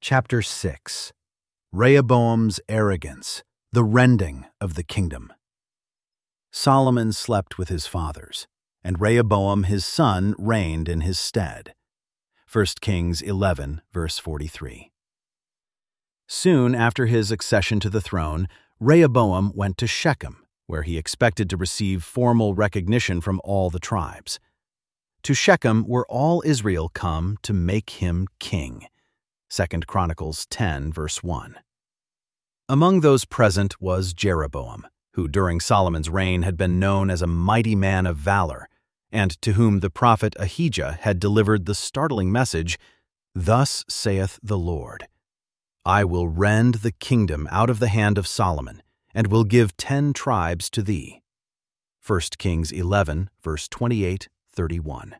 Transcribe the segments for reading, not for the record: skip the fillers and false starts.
Chapter 6. Rehoboam's Arrogance, the Rending of the Kingdom. Solomon slept with his fathers, and Rehoboam his son reigned in his stead. 1 Kings 11, verse 43. Soon after his accession to the throne, Rehoboam went to Shechem, where he expected to receive formal recognition from all the tribes. To Shechem were all Israel come to make him king. 2 Chronicles 10, verse 1. Among those present was Jeroboam, who during Solomon's reign had been known as a mighty man of valor, and to whom the prophet Ahijah had delivered the startling message, "Thus saith the Lord, I will rend the kingdom out of the hand of Solomon, and will give 10 tribes to thee." 1 Kings 11, verse 28-31.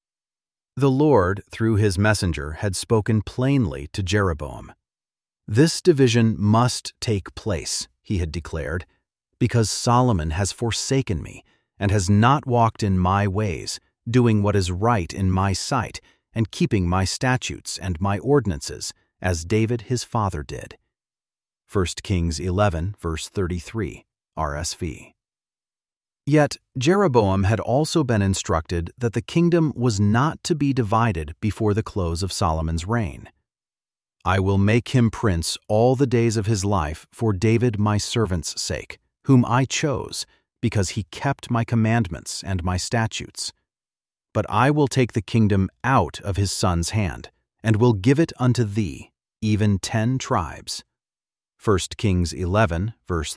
The Lord, through his messenger, had spoken plainly to Jeroboam. "This division must take place," he had declared, "because Solomon has forsaken me, and has not walked in my ways, doing what is right in my sight, and keeping my statutes and my ordinances, as David his father did." 1 Kings 11, verse 33, RSV. Yet Jeroboam had also been instructed that the kingdom was not to be divided before the close of Solomon's reign. "I will make him prince all the days of his life for David my servant's sake, whom I chose, because he kept my commandments and my statutes. But I will take the kingdom out of his son's hand, and will give it unto thee, even 10 tribes. 1 Kings 11, verse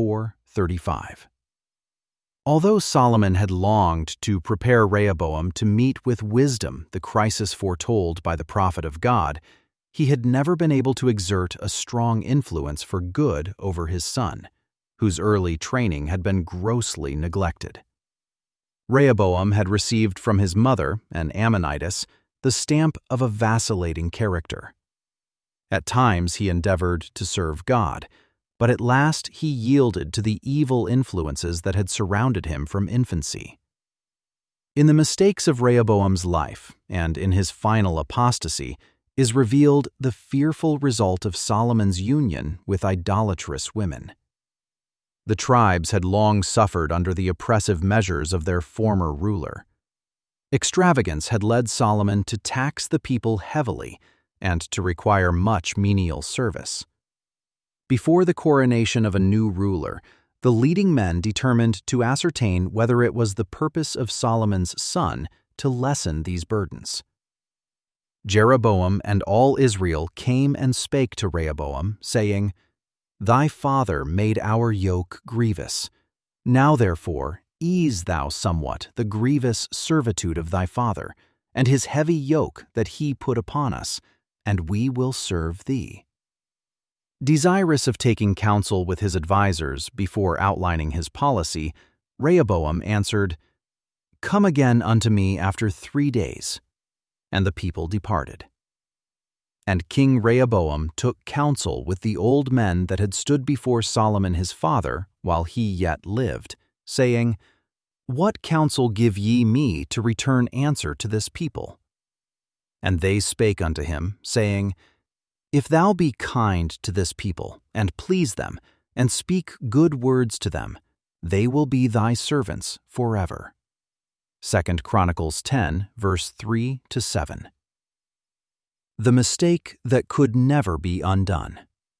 34-35. Although Solomon had longed to prepare Rehoboam to meet with wisdom the crisis foretold by the prophet of God, he had never been able to exert a strong influence for good over his son, whose early training had been grossly neglected. Rehoboam had received from his mother, an Ammonitess, the stamp of a vacillating character. At times he endeavored to serve God, but at last he yielded to the evil influences that had surrounded him from infancy. In the mistakes of Rehoboam's life, and in his final apostasy, is revealed the fearful result of Solomon's union with idolatrous women. The tribes had long suffered under the oppressive measures of their former ruler. Extravagance had led Solomon to tax the people heavily and to require much menial service. Before the coronation of a new ruler, the leading men determined to ascertain whether it was the purpose of Solomon's son to lessen these burdens. Jeroboam and all Israel came and spake to Rehoboam, saying, "Thy father made our yoke grievous. Now therefore ease thou somewhat the grievous servitude of thy father, and his heavy yoke that he put upon us, and we will serve thee." Desirous of taking counsel with his advisers before outlining his policy, Rehoboam answered, "Come again unto me after 3 days." And the people departed. And King Rehoboam took counsel with the old men that had stood before Solomon his father while he yet lived, saying, "What counsel give ye me to return answer to this people?" And they spake unto him, saying, "If thou be kind to this people, and please them, and speak good words to them, they will be thy servants forever." 2 Chronicles 10, verse 3-7. The mistake that could never be undone.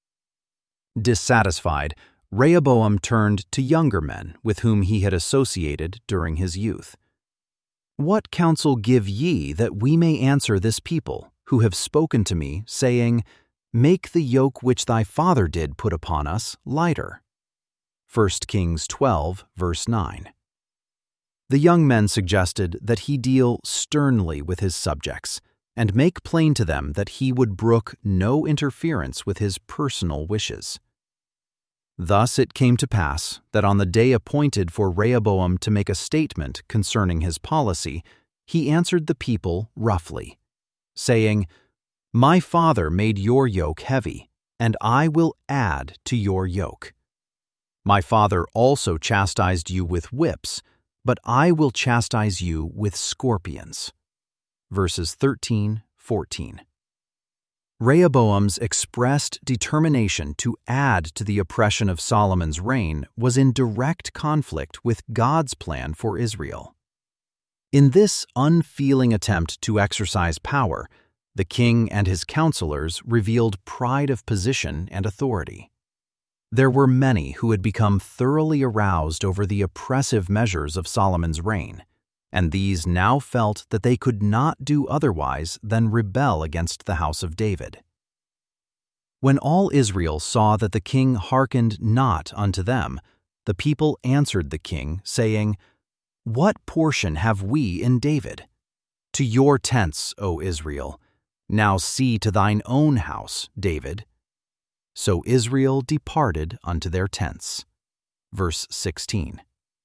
Dissatisfied, Rehoboam turned to younger men with whom he had associated during his youth. "What counsel give ye that we may answer this people, who have spoken to me, saying, Make the yoke which thy father did put upon us lighter?" 1 Kings 12, verse 9. The young men suggested that he deal sternly with his subjects, and make plain to them that he would brook no interference with his personal wishes. Thus it came to pass that on the day appointed for Rehoboam to make a statement concerning his policy, he answered the people roughly, saying, "My father made your yoke heavy, and I will add to your yoke. My father also chastised you with whips, but I will chastise you with scorpions." Verses 13-14. Rehoboam's expressed determination to add to the oppression of Solomon's reign was in direct conflict with God's plan for Israel. In this unfeeling attempt to exercise power, the king and his counselors revealed pride of position and authority. There were many who had become thoroughly aroused over the oppressive measures of Solomon's reign, and these now felt that they could not do otherwise than rebel against the house of David. When all Israel saw that the king hearkened not unto them, the people answered the king, saying, "What portion have we in David? To your tents, O Israel. Now see to thine own house, David." So Israel departed unto their tents. Verse 16.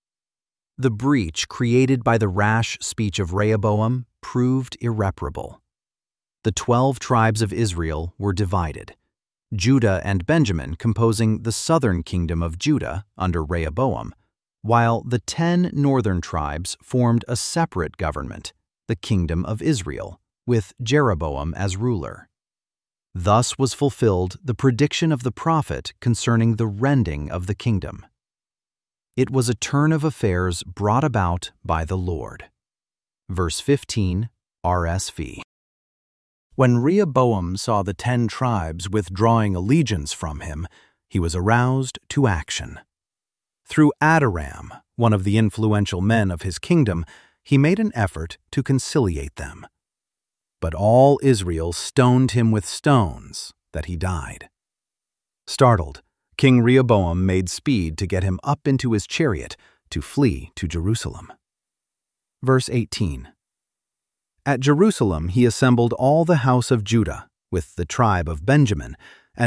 The breach created by the rash speech of Rehoboam proved irreparable. The 12 tribes of Israel were divided, Judah and Benjamin composing the southern kingdom of Judah under Rehoboam, while the 10 northern tribes formed a separate government, the kingdom of Israel, with Jeroboam as ruler. Thus was fulfilled the prediction of the prophet concerning the rending of the kingdom. It was a turn of affairs brought about by the Lord. Verse 15, RSV. When Rehoboam saw the 10 tribes withdrawing allegiance from him, he was aroused to action. Through Adoram, one of the influential men of his kingdom, he made an effort to conciliate them. But all Israel stoned him with stones, that he died. Startled, King Rehoboam made speed to get him up into his chariot to flee to Jerusalem. Verse 18. At Jerusalem he assembled all the house of Judah, with the tribe of Benjamin,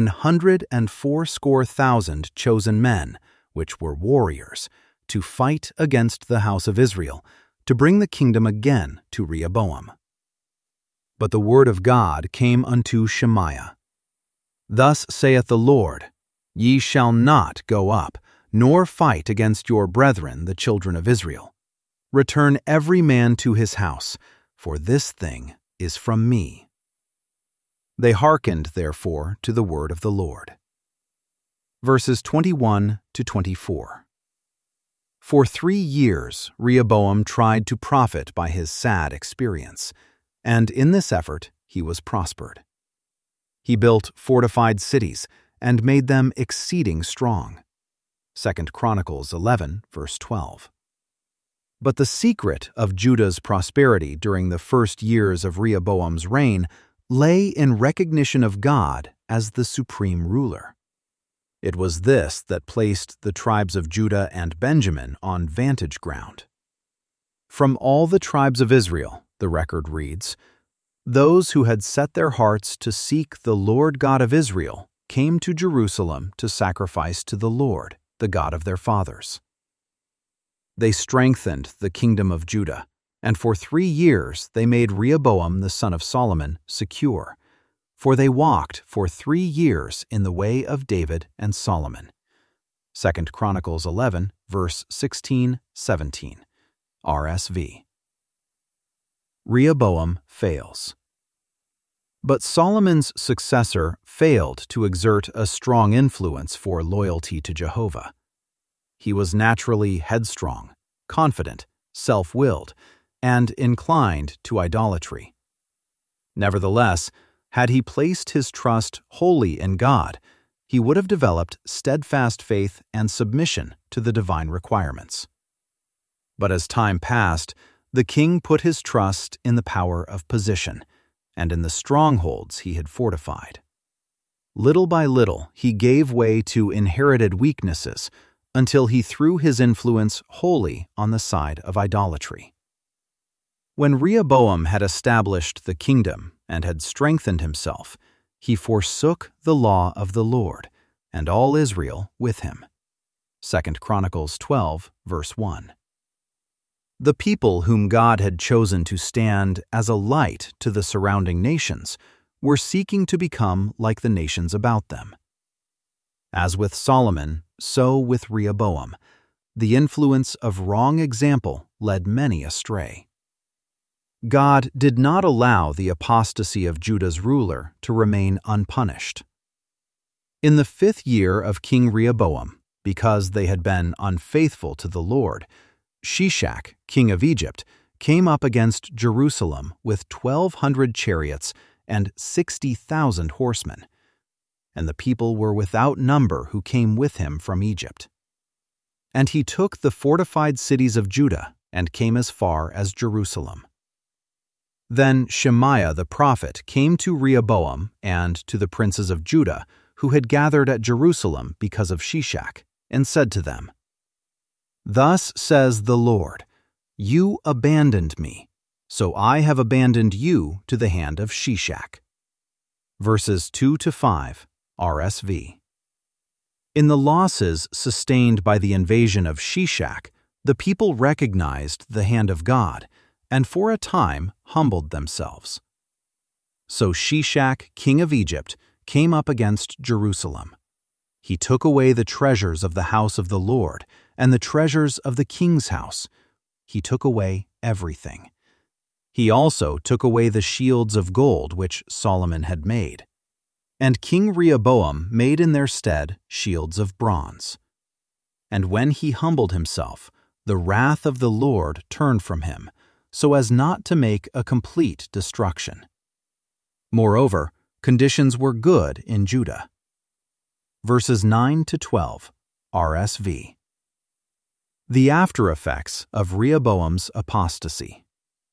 180,000 chosen men, which were warriors, to fight against the house of Israel, to bring the kingdom again to Rehoboam. But the word of God came unto Shemaiah. Thus saith the Lord, Ye shall not go up, nor fight against your brethren the children of Israel. Return every man to his house, for this thing is from me. They hearkened, therefore, to the word of the Lord. Verses 21 to 24. For 3 years Rehoboam tried to profit by his sad experience, and in this effort he was prospered. He built fortified cities and made them exceeding strong. 2 Chronicles 11, verse 12. But the secret of Judah's prosperity during the first years of Rehoboam's reign lay in recognition of God as the supreme ruler. It was this that placed the tribes of Judah and Benjamin on vantage ground. From all the tribes of Israel, the record reads, those who had set their hearts to seek the Lord God of Israel came to Jerusalem to sacrifice to the Lord, the God of their fathers. They strengthened the kingdom of Judah, and for 3 years they made Rehoboam the son of Solomon secure, for they walked for 3 years in the way of David and Solomon. 2 Chronicles 11, verse 16-17, RSV. Rehoboam fails. But Solomon's successor failed to exert a strong influence for loyalty to Jehovah. He was naturally headstrong, confident, self-willed, and inclined to idolatry. Nevertheless, had he placed his trust wholly in God, he would have developed steadfast faith and submission to the divine requirements. But as time passed, the king put his trust in the power of position and in the strongholds he had fortified. Little by little, he gave way to inherited weaknesses until he threw his influence wholly on the side of idolatry. When Rehoboam had established the kingdom and had strengthened himself, he forsook the law of the Lord, and all Israel with him. 2 Chronicles 12, verse 1. The people whom God had chosen to stand as a light to the surrounding nations were seeking to become like the nations about them. As with Solomon, so with Rehoboam, the influence of wrong example led many astray. God did not allow the apostasy of Judah's ruler to remain unpunished. In the 5th year of King Rehoboam, because they had been unfaithful to the Lord, Shishak, king of Egypt, came up against Jerusalem with 1,200 chariots and 60,000 horsemen, and the people were without number who came with him from Egypt. And he took the fortified cities of Judah and came as far as Jerusalem. Then Shemaiah the prophet came to Rehoboam and to the princes of Judah who had gathered at Jerusalem because of Shishak, and said to them, "Thus says the Lord, you abandoned me, so I have abandoned you to the hand of Shishak." Verses 2-5, RSV. In the losses sustained by the invasion of Shishak, the people recognized the hand of God, and for a time humbled themselves. So Shishak, king of Egypt, came up against Jerusalem. He took away the treasures of the house of the Lord and the treasures of the king's house. He took away everything. He also took away the shields of gold which Solomon had made. And King Rehoboam made in their stead shields of bronze. And when he humbled himself, the wrath of the Lord turned from him, so as not to make a complete destruction. Moreover, conditions were good in Judah. Verses 9-12, RSV. The after effects of Rehoboam's apostasy.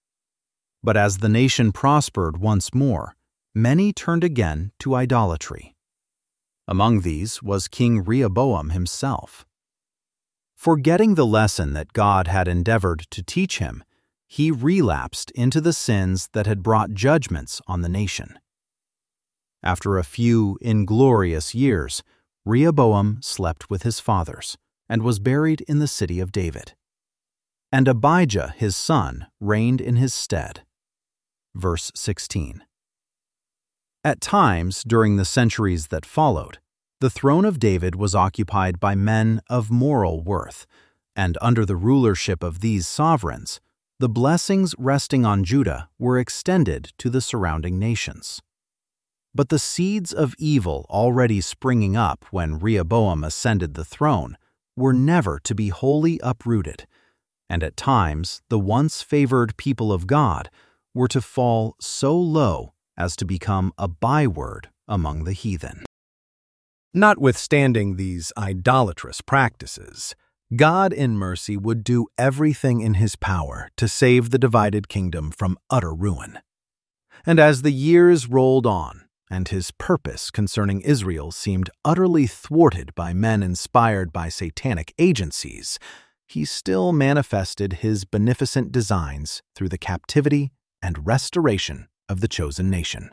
But as the nation prospered once more, many turned again to idolatry. Among these was King Rehoboam himself. Forgetting the lesson that God had endeavored to teach him, he relapsed into the sins that had brought judgments on the nation. After a few inglorious years, Rehoboam slept with his fathers and was buried in the city of David. And Abijah his son reigned in his stead. Verse 16. At times during the centuries that followed, the throne of David was occupied by men of moral worth, and under the rulership of these sovereigns, the blessings resting on Judah were extended to the surrounding nations. But the seeds of evil already springing up when Rehoboam ascended the throne were never to be wholly uprooted, and at times the once favored people of God were to fall so low as to become a byword among the heathen. Notwithstanding these idolatrous practices, God in mercy would do everything in his power to save the divided kingdom from utter ruin. And as the years rolled on, and his purpose concerning Israel seemed utterly thwarted by men inspired by satanic agencies, he still manifested his beneficent designs through the captivity and restoration of the chosen nation.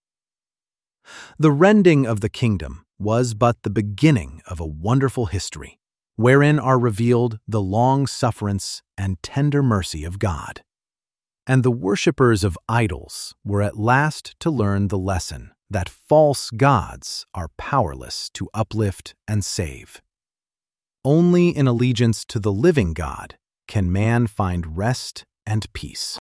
The rending of the kingdom was but the beginning of a wonderful history, wherein are revealed the long sufferance and tender mercy of God. And the worshippers of idols were at last to learn the lesson that false gods are powerless to uplift and save. Only in allegiance to the living God can man find rest and peace.